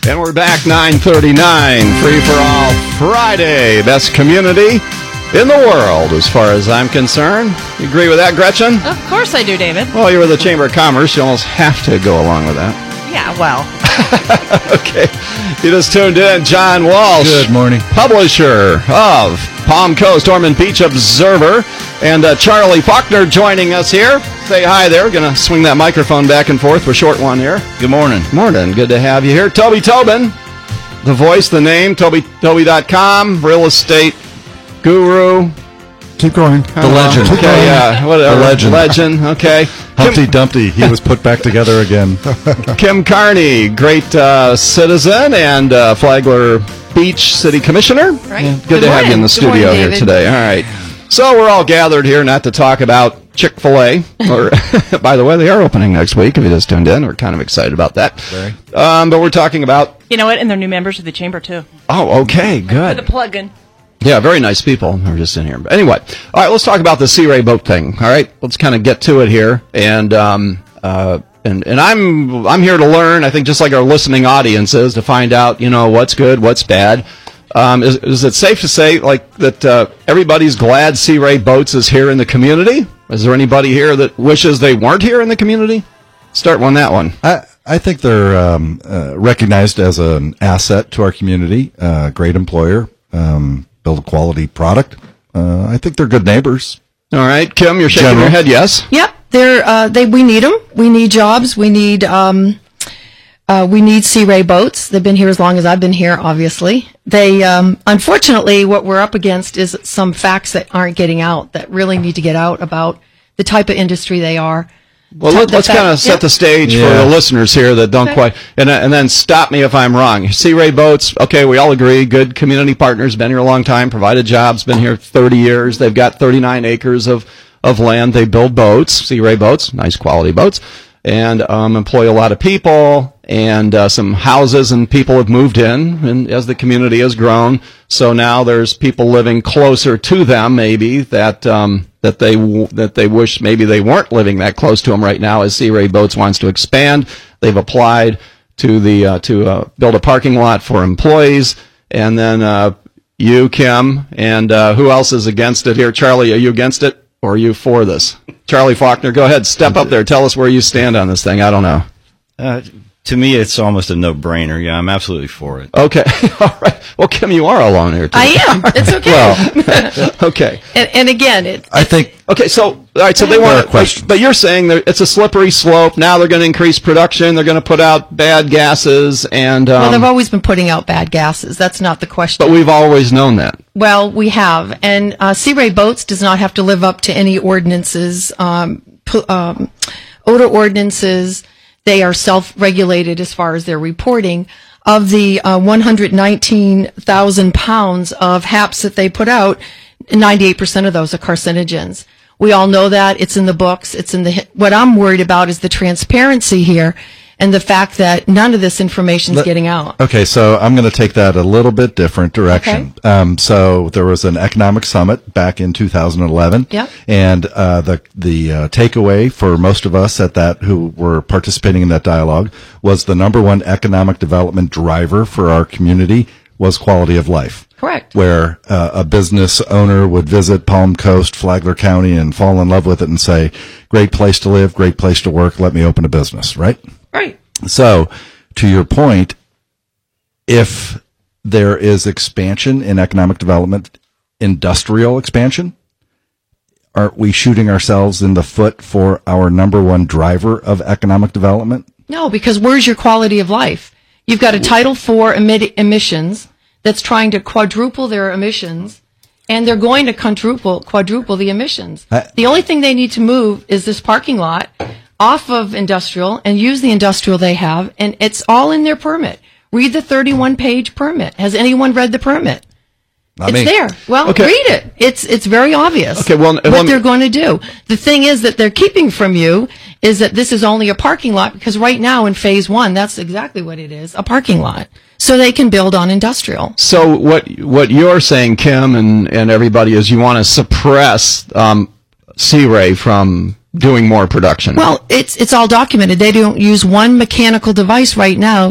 And we're back, 9:39, Free for All Friday. Best community in the world, as far as I'm concerned. You agree with that, Gretchen? Of course I do, David. Well, you're with the Chamber of Commerce. You almost have to go along with that. Yeah, well. Okay. You just tuned in. John Walsh. Good morning. Publisher of Palm Coast Ormond Beach Observer. And Charlie Faulkner joining us here. Say hi there. We're going to swing that microphone back and forth. We're short one here. Good morning. Morning. Good to have you here. Toby Tobin, the voice, the name, Toby.com, real estate guru. Keep going. The legend. Okay, yeah. Whatever. The legend. Okay. Humpty Dumpty. He was put back together again. Kim Carney, great citizen and Flagler Beach City Commissioner. Right. Yeah, good to have you in the studio here today. All right. So we're all gathered here not to talk about Chick-fil-A. Or, by the way, they are opening next week. If you just tuned in, we're kind of excited about that. But we're talking about... You know what? And they're new members of the Chamber, too. Oh, okay. Good. For the plug-in. Yeah, very nice people. They're just in here. But anyway, all right, let's talk about the Sea Ray boat thing. All right, let's kind of get to it here. And I'm here to learn. I think just like our listening audience is, to find out, what's good, what's bad. Is it safe to say like that everybody's glad Sea Ray Boats is here in the community? Is there anybody here that wishes they weren't here in the community? Start on that one. I think they're recognized as an asset to our community, great employer, build a quality product. I think they're good neighbors. All right, Kim, you're shaking your head. Yes. Yep, we need them. We need jobs. We need Sea Ray boats. They've been here as long as I've been here. Obviously, they unfortunately, what we're up against is some facts that aren't getting out that really need to get out about the type of industry they are. Well, let's kind of set the stage for the listeners here that don't quite, and then stop me if I'm wrong. Sea Ray Boats, okay, we all agree, good community partners, been here a long time, provided jobs, been here 30 years. They've got 39 acres of land. They build boats, Sea Ray Boats, nice quality boats, and employ a lot of people, and some houses and people have moved in, and as the community has grown, so now there's people living closer to them, maybe, that they wish maybe they weren't living that close to them right now. As Sea Ray Boats wants to expand, they've applied to build a parking lot for employees, and then you, Kim, and who else is against it here? Charlie, are you against it or are you for this? Charlie Faulkner, go ahead, step up there, tell us where you stand on this thing. I don't know. To me, it's almost a no-brainer. Yeah, I'm absolutely for it. Okay. All right. Well, Kim, you are alone here today. I am. It's okay. Well, okay. And again, I think. Okay, so all right, so they want to, but you're saying that it's a slippery slope. Now they're going to increase production. They're going to put out bad gases, and well, they've always been putting out bad gases. That's not the question. But we've always known that. Well, we have, and Sea Ray Boats does not have to live up to any ordinances, odor ordinances. They are self-regulated as far as their reporting. Of the 119,000 pounds of HAPs that they put out, 98% of those are carcinogens. We all know that. It's in the books. What I'm worried about is the transparency here and the fact that none of this information is getting out. Okay, so I'm going to take that a little bit different direction. Okay. So there was an economic summit back in 2011. Yep. And the takeaway for most of us at that who were participating in that dialogue was the number one economic development driver for our community was quality of life. Correct. Where a business owner would visit Palm Coast, Flagler County, and fall in love with it and say, great place to live, great place to work, let me open a business, right? Right. So, to your point, if there is expansion in economic development, industrial expansion, aren't we shooting ourselves in the foot for our number one driver of economic development? No, because where's your quality of life? You've got a Title IV emissions that's trying to quadruple their emissions, and they're going to quadruple the emissions. The only thing they need to move is this parking lot off of industrial and use the industrial they have, and it's all in their permit. Read the 31-page permit. Has anyone read the permit? It's there. Well, read it. It's very obvious what they're going to do. The thing is that they're keeping from you is that this is only a parking lot, because right now in phase one, that's exactly what it is, a parking lot. So they can build on industrial. So what you're saying, Kim, and everybody, is you want to suppress Sea Ray from doing more production. Well, it's all documented. They don't use one mechanical device right now to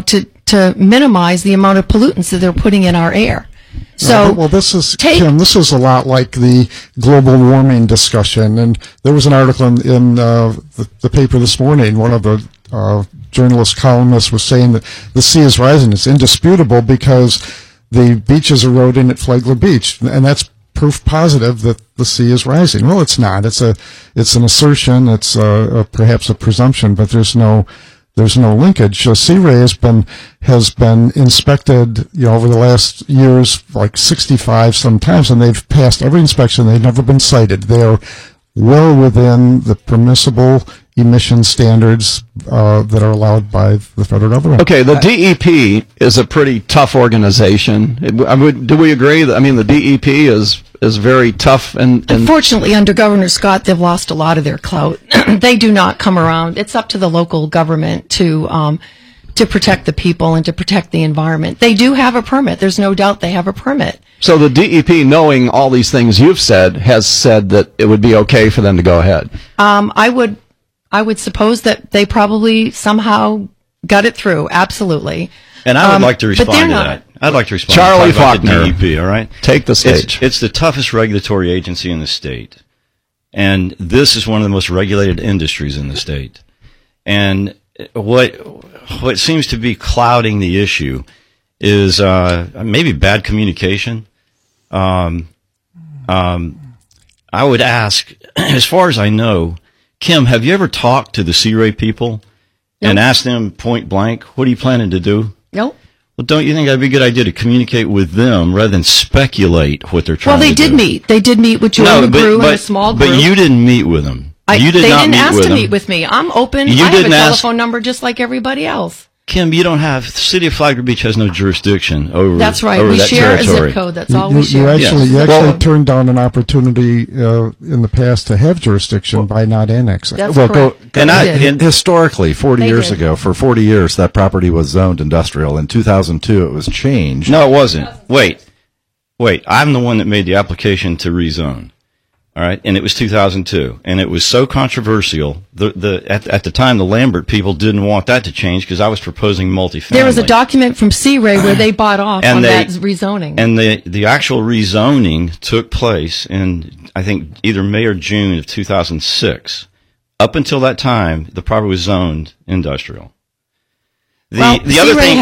to minimize the amount of pollutants that they're putting in our air. So, well, this is Kim. This is a lot like the global warming discussion, and there was an article in the paper this morning. One of the journalist columnists was saying that the sea is rising. It's indisputable because the beach is eroding at Flagler Beach, and that's proof positive that the sea is rising. Well, it's not. It's an assertion. It's perhaps a presumption, but there's no linkage. Sea Ray has been inspected, over the last years, like 65 sometimes, and they've passed every inspection. They've never been cited. They are well within the permissible emission standards that are allowed by the federal government. Okay, the DEP is a pretty tough organization. Do we agree? The DEP is very tough. And unfortunately, under Governor Scott, they've lost a lot of their clout. They do not come around. It's up to the local government to protect the people and to protect the environment. They do have a permit. There's no doubt they have a permit. So the DEP, knowing all these things you've said, has said that it would be okay for them to go ahead. I would suppose that they probably somehow got it through. Absolutely. And I would like to respond to that. I'd like to respond Charlie to the Faulkner, DEP, all right? Take the stage. It's the toughest regulatory agency in the state. And this is one of the most regulated industries in the state. And what seems to be clouding the issue is maybe bad communication. I would ask, as far as I know, Kim, have you ever talked to the Sea Ray people and asked them point blank, what are you planning to do? Nope. Well, don't you think that'd be a good idea to communicate with them rather than speculate what they're trying to do? Well, they did meet. They did meet with Joe McGrew in a small group. But you didn't meet with them. They didn't ask to meet with me. I'm open. I have a telephone number just like everybody else. Kim, you don't have, the city of Flagler Beach has no jurisdiction over That's right. Over we that share territory. a zip code. That's all we share. You actually turned down an opportunity in the past to have jurisdiction by not annexing. That's correct. And historically, 40 years ago, for 40 years, that property was zoned industrial. In 2002, it was changed. No, it wasn't. Wait. I'm the one that made the application to rezone. All right, and it was 2002, and it was so controversial. At the time, the Lambert people didn't want that to change because I was proposing multifamily. There was a document from Sea Ray where they bought off on that rezoning, and the actual rezoning took place in, I think, either May or June of 2006. Up until that time, the property was zoned industrial. The other thing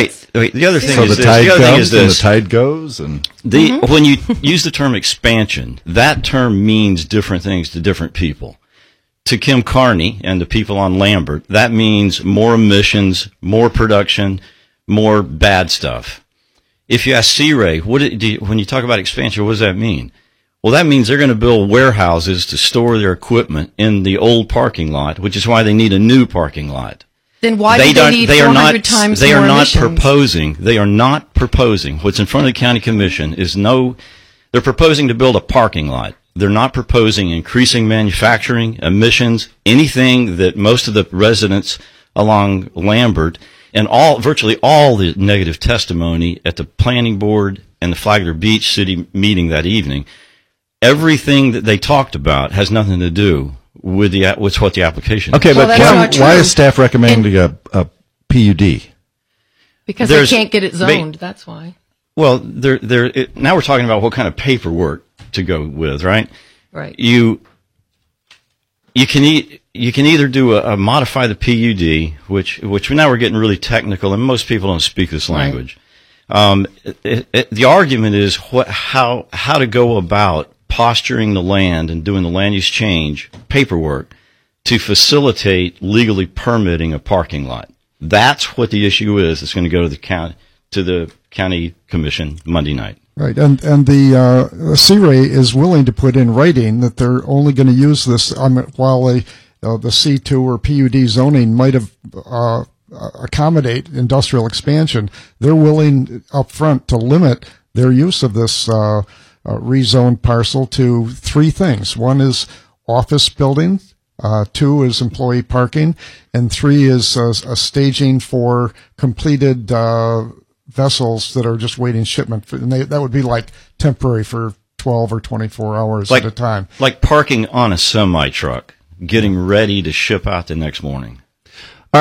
is this. The tide goes, and when you use the term expansion, that term means different things to different people. To Kim Carney and the people on Lambert, that means more emissions, more production, more bad stuff. If you ask Sea Ray, when you talk about expansion, what does that mean? Well, that means they're going to build warehouses to store their equipment in the old parking lot, which is why they need a new parking lot. Then why do they need 400 times more emissions? They are not proposing. What's in front of the county commission is they're proposing to build a parking lot. They're not proposing increasing manufacturing, emissions, anything that most of the residents along Lambert and virtually all the negative testimony at the planning board and the Flagler Beach city meeting that evening, everything that they talked about has nothing to do with what the application is. Okay, but why is staff recommending a PUD? Because they can't get it zoned, that's why. Well, now we're talking about what kind of paperwork to go with, right? Right. You can either modify the PUD, which now we're getting really technical, and most people don't speak this language. Right. The argument is how to go about posturing the land and doing the land use change paperwork to facilitate legally permitting a parking lot. That's what the issue is. It's going to go to the county commission Monday night. Right, and the Sea Ray is willing to put in writing that they're only going to use this while the C2 or PUD zoning might have accommodate industrial expansion. They're willing up front to limit their use of this rezoned parcel to three things. One is office buildings, two is employee parking, and three is a staging for completed vessels that are just waiting shipment. And that would be like temporary for 12 or 24 hours at a time. Like parking on a semi-truck, getting ready to ship out the next morning. All right.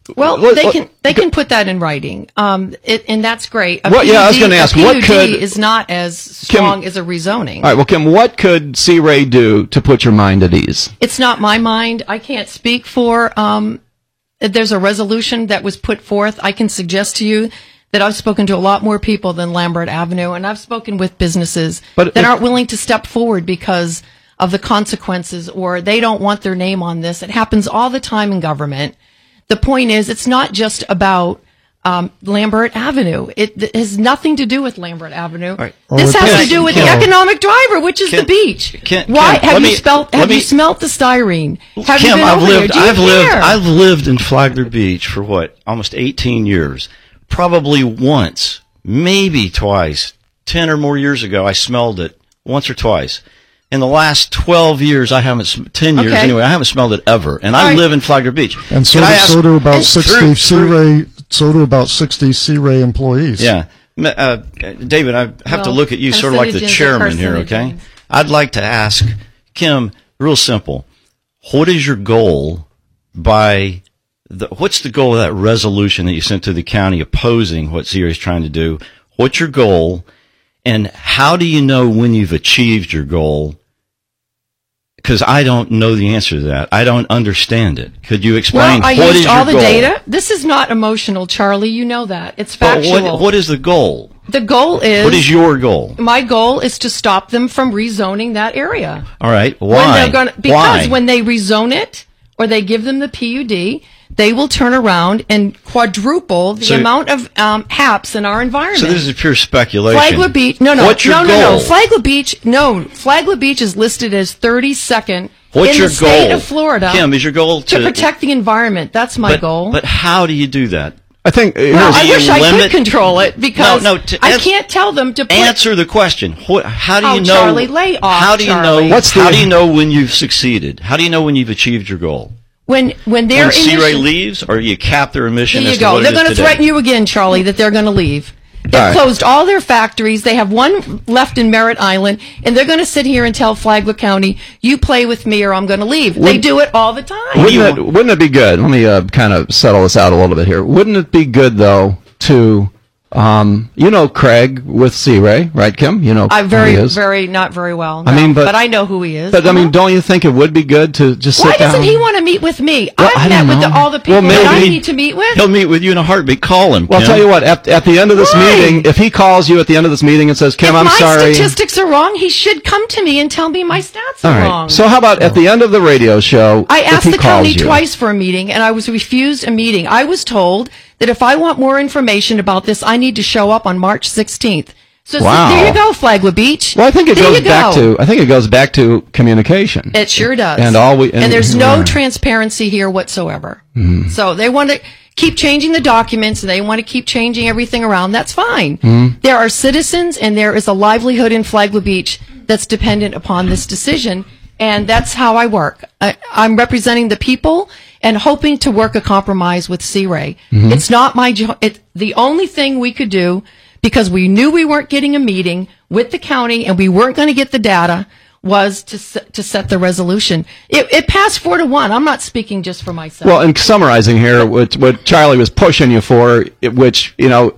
Well, they can put that in writing, and that's great. I was going to ask, what could is not as strong as a rezoning. All right, well, Kim, what could C-Ray do to put your mind at ease? It's not my mind. I can't speak for. There's a resolution that was put forth. I can suggest to you that I've spoken to a lot more people than Lambert Avenue, and I've spoken with businesses that aren't willing to step forward because of the consequences, or they don't want their name on this. It happens all the time in government. The point is, it's not just about Lambert Avenue. It has nothing to do with Lambert Avenue. Right. This has to do with the economic driver, which is the beach. Have you smelt the styrene? Have you been over there? I've lived in Flagler Beach for almost 18 years. Probably once, maybe twice, 10 or more years ago, I smelled it once or twice. In the last 12 years, I haven't smelled it ever. And I live in Flagler Beach. And so do about 60 C-Ray employees. Yeah. David, I have to look at you sort of like the chairman here, okay? I'd like to ask Kim, real simple, what is your goal what's the goal of that resolution that you sent to the county opposing what C-Ray is trying to do? What's your goal? And how do you know when you've achieved your goal? Because I don't know the answer to that. I don't understand it. Could you explain what is your goal? I used all the data. This is not emotional, Charlie. You know that. It's factual. But what is the goal? The goal is... What is your goal? My goal is to stop them from rezoning that area. All right. Why? Because when they rezone it, or they give them the PUD, they will turn around and quadruple the amount of HAPs in our environment. So this is pure speculation. Flagler Beach, What's your goal? Flagler Beach is listed as 32nd What's in your the state goal? of Florida. Kim, is your goal to protect the environment? That's my goal. But how do you do that? I think. I wish I could control it because I can't tell them to answer the question. How do you know? Charlie, lay off. How do you know? How do you know when you've succeeded? How do you know when you've achieved your goal? When C-Ray leaves, or you cap their emissions? There you go. They're going to threaten you again, Charlie, that they're going to leave. They've closed all their factories. They have one left in Merritt Island, and they're going to sit here and tell Flagler County, "You play with me, or I'm going to leave." They do it all the time. Wouldn't it be good? Let me kind of settle this out a little bit here. Wouldn't it be good though to Craig with C-Ray, right, Kim? You know, not very well. No. I mean, but I know who he is. But I mean, don't you think it would be good to just sit down? Why doesn't he want to meet with me? I've met with all the people that I need to meet with. He'll meet with you in a heartbeat. Call him. Well, I'll tell you what. At the end of this meeting, if he calls you at the end of this meeting and says, "Kim, I'm sorry, my statistics are wrong," he should come to me and tell me my stats are wrong. So how about at the end of the radio show? I asked the county twice for a meeting, and I was refused a meeting. I was told that if I want more information about this, I need to show up on March 16th. So there you go, Flagler Beach. Well, I think it goes back to communication. It sure does. And there's no transparency here whatsoever. Mm-hmm. So they want to keep changing the documents, and they want to keep changing everything around. That's fine. Mm-hmm. There are citizens, and there is a livelihood in Flagler Beach that's dependent upon this decision. And that's how I work. I'm representing the people and hoping to work a compromise with C-Ray. Mm-hmm. It's not my job. The only thing we could do, because we knew we weren't getting a meeting with the county and we weren't going to get the data, was to set the resolution. It passed 4-1. I'm not speaking just for myself. Well, in summarizing here, what Charlie was pushing you for, which,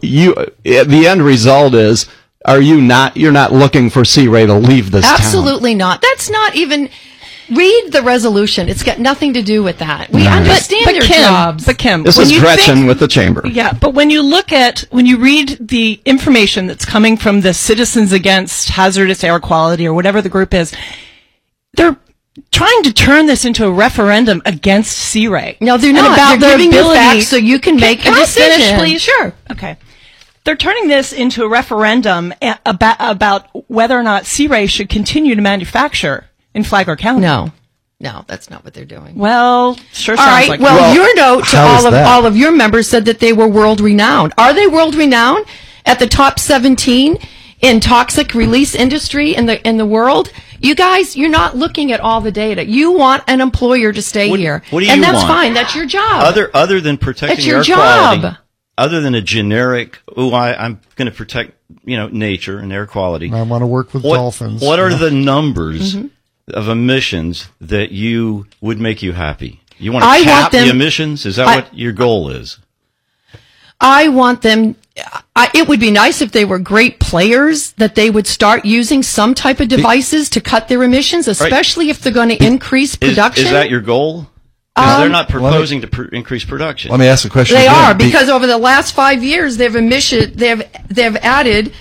the end result is, you're not looking for C-Ray to leave this town? Absolutely not. That's not even... Read the resolution. It's got nothing to do with that. We understand their jobs. But Kim, this is Gretchen with the chamber. Yeah, but when you read the information that's coming from the Citizens Against Hazardous Air Quality, or whatever the group is, they're trying to turn this into a referendum against C-Ray. No, they're not. About they're their giving ability. You facts so you can make a decision. Finish, please? Sure. Okay. They're turning this into a referendum about whether or not C-Ray should continue to manufacture in Flagler County. No, that's not what they're doing. Well, sure all sounds right, like well, your note to all of your members said that they were world renowned. Are they world renowned? At the top 17 in toxic release industry in the world? You guys, you're not looking at all the data. You want an employer to stay here. What do you and that's want? Fine. That's your job. Other than protecting your air job. quality, other than a generic, I'm going to protect, nature and air quality. I want to work with dolphins. What are the numbers of emissions that would make you happy? You want to cap the emissions? Is that what your goal is? I want them. It would be nice if they were great players, that they would start using some type of devices to cut their emissions, especially if they're going to increase production. Is that your goal? Because they're not proposing to increase production. Let me ask a question. They are, because over the last 5 years, they've added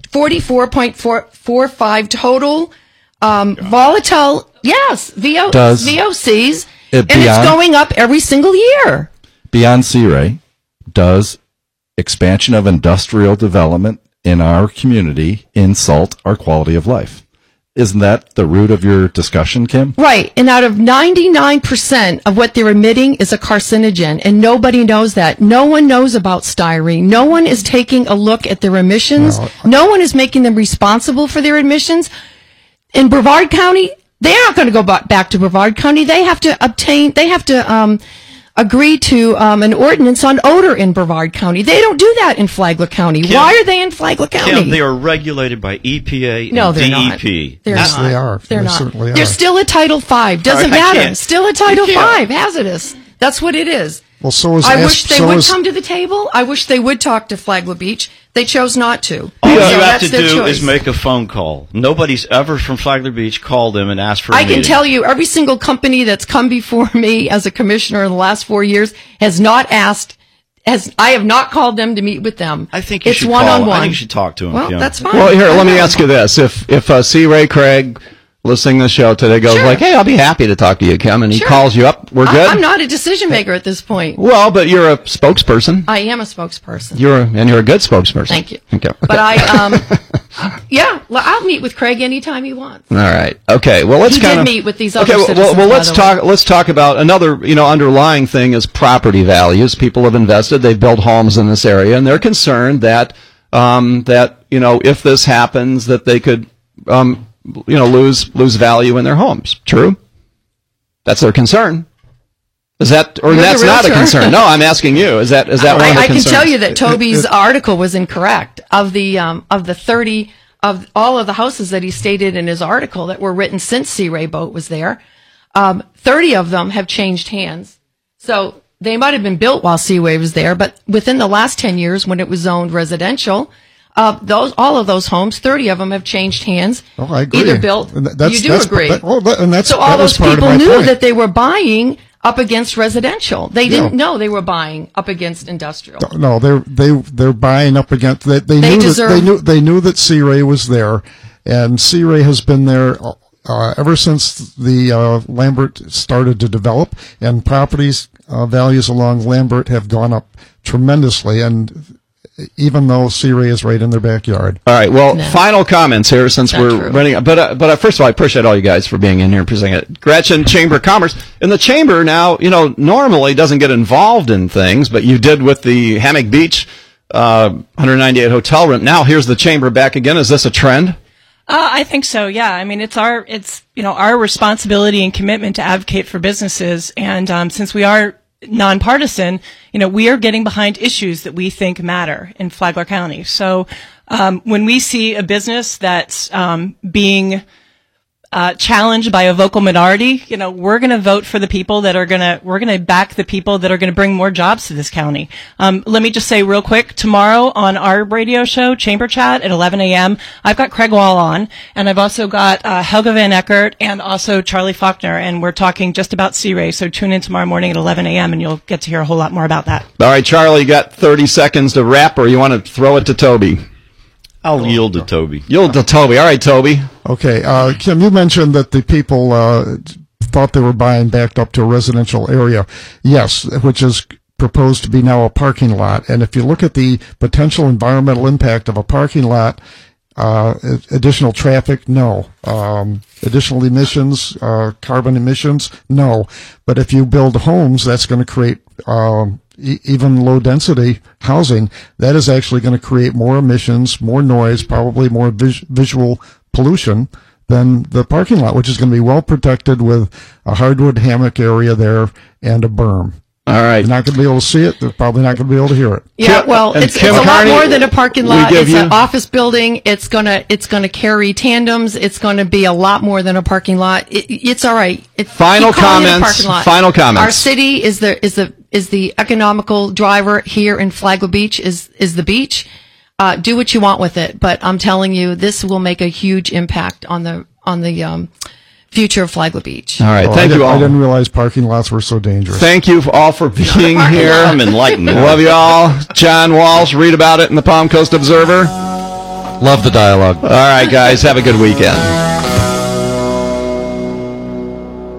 44.45 total volatile, VOCs, and it's going up every single year. Beyond C-Ray, does expansion of industrial development in our community insult our quality of life? Isn't that the root of your discussion, Kim? Right. And out of 99% of what they're emitting is a carcinogen, and nobody knows that. No one knows about styrene. No one is taking a look at their emissions. No one is making them responsible for their emissions. In Brevard County, they're not going to go back to Brevard County. They have to agree to an ordinance on odor in Brevard County. They don't do that in Flagler County. Kim, why are they in Flagler County? Kim, they are regulated by EPA and they're DEP. Not. They're yes, not. They are. They're they not. Certainly are. They're still a Title V. Doesn't matter. Still a Title V. Hazardous. That's what it is. Well, so is I wish they would come to the table. I wish they would talk to Flagler Beach. They chose not to. All you have to do is make a phone call. Nobody's ever from Flagler Beach called them and asked for a meeting. I can tell you, every single company that's come before me as a commissioner in the last 4 years has not asked. I have not called them to meet with them. I think you it's should one-on-one. I think you should talk to them. Well, that's fine. Well, here, let me ask you this: if C. Ray Craig, listening to the show today, goes like, "Hey, I'll be happy to talk to you, Kim," and he calls you up, we're good. I'm not a decision maker at this point. Well, but you're a spokesperson. I am a spokesperson. You're a good spokesperson. Thank you. Okay. But I'll meet with Craig anytime he wants. All right. Okay. Well, let's kind of meet with these other citizens. Well, let's talk about another underlying thing is property values. People have invested. They've built homes in this area, and they're concerned that if this happens, that they could lose value in their homes. True? That's their concern. Is that, or that's not a concern? No, I'm asking you. Is that one of the concerns? I can tell you that Toby's article was incorrect. Of the 30 of all of the houses that he stated in his article that were written since Sea Ray Boat was there, 30 of them have changed hands. So they might have been built while Sea Ray was there, but within the last 10 years, when it was zoned residential, all of those homes, 30 of them have changed hands. Oh, I agree. Either built. You do agree. So all those people knew that they were buying up against residential. They didn't know they were buying up against industrial. No, they're buying up against. They knew that Sea Ray was there, and Sea Ray has been there ever since the Lambert started to develop, and properties values along Lambert have gone up tremendously, and even though Sea Ray is right in their backyard. All right. Well, final comments here since we're running. But first of all, I appreciate all you guys for being in here and presenting it. Gretchen, Chamber of Commerce. And the Chamber now, normally doesn't get involved in things, but you did with the Hammock Beach 198 hotel room. Now here's the Chamber back again. Is this a trend? I think so. Yeah. I mean, it's our responsibility and commitment to advocate for businesses. And since we are nonpartisan, we are getting behind issues that we think matter in Flagler County. So when we see a business that's being challenged by a vocal minority, we're going to vote for the people that are we're going to back the people that are going to bring more jobs to this county. Let me just say real quick, tomorrow on our radio show, Chamber Chat at 11 a.m., I've got Craig Wall on, and I've also got Helga Van Eckert and also Charlie Faulkner, and we're talking just about Sea Ray. So tune in tomorrow morning at 11 a.m. and you'll get to hear a whole lot more about that. All right, Charlie, you got 30 seconds to wrap, or you want to throw it to Toby? I'll yield to Toby. Yield to Toby. All right, Toby. Okay. Kim, you mentioned that the people thought they were buying backed up to a residential area. Yes, which is proposed to be now a parking lot. And if you look at the potential environmental impact of a parking lot, additional traffic, no. Additional emissions, carbon emissions, no. But if you build homes, that's going to create even low density housing. That is actually going to create more emissions, more noise, probably more visual pollution than the parking lot, which is going to be well protected with a hardwood hammock area there and a berm. All right. They're not going to be able to see it. They're probably not going to be able to hear it. Yeah, well, it's a lot more than a parking lot. It's an office building. It's gonna carry tandems. It's gonna be a lot more than a parking lot. It's all right. Final comments. Final comments. Our city is the economical driver here in Flagler Beach is the beach. Do what you want with it, but I'm telling you, this will make a huge impact on the future of Flagler Beach. All right, thank you all. I didn't realize parking lots were so dangerous. Thank you all for being here. I'm enlightened. Love you all. John Walsh, read about it in the Palm Coast Observer. Love the dialogue. All right, guys, have a good weekend.